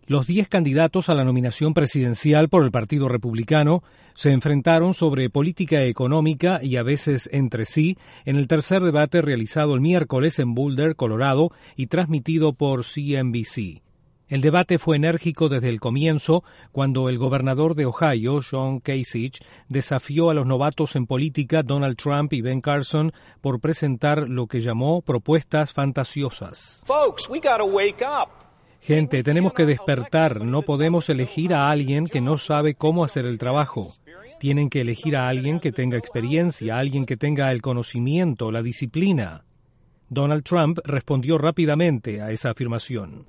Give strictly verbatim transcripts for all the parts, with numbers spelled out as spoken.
Los diez candidatos a la nominación presidencial por el Partido Republicano se enfrentaron sobre política económica y a veces entre sí en el tercer debate realizado el miércoles en Boulder, Colorado, y transmitido por C N B C. El debate fue enérgico desde el comienzo, cuando el gobernador de Ohio, John Kasich, desafió a los novatos en política Donald Trump y Ben Carson por presentar lo que llamó propuestas fantasiosas. Folks, we gotta wake up. Gente, tenemos que despertar. No podemos elegir a alguien que no sabe cómo hacer el trabajo. Tienen que elegir a alguien que tenga experiencia, a alguien que tenga el conocimiento, la disciplina. Donald Trump respondió rápidamente a esa afirmación.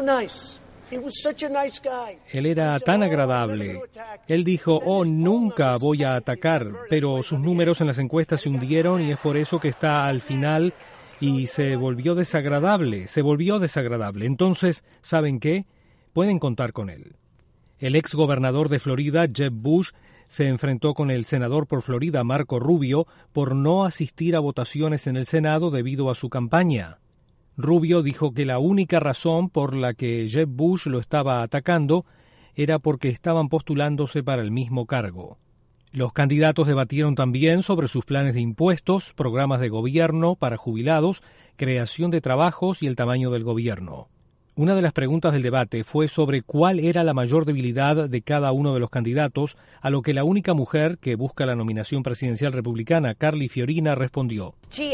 Él era tan agradable. Él dijo, oh, nunca voy a atacar, pero sus números en las encuestas se hundieron y es por eso que está al final. Y se volvió desagradable, se volvió desagradable. Entonces, ¿saben qué? Pueden contar con él. El ex gobernador de Florida, Jeb Bush, se enfrentó con el senador por Florida, Marco Rubio, por no asistir a votaciones en el Senado debido a su campaña. Rubio dijo que la única razón por la que Jeb Bush lo estaba atacando era porque estaban postulándose para el mismo cargo. Los candidatos debatieron también sobre sus planes de impuestos, programas de gobierno para jubilados, creación de trabajos y el tamaño del gobierno. Una de las preguntas del debate fue sobre cuál era la mayor debilidad de cada uno de los candidatos, a lo que la única mujer que busca la nominación presidencial republicana, Carly Fiorina, respondió: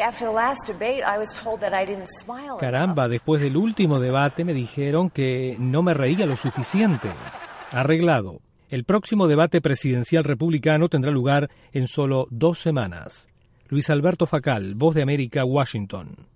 Caramba, después del último debate me dijeron que no me reía lo suficiente. Arreglado. El próximo debate presidencial republicano tendrá lugar en solo dos semanas. Luis Alberto Facal, Voz de América, Washington.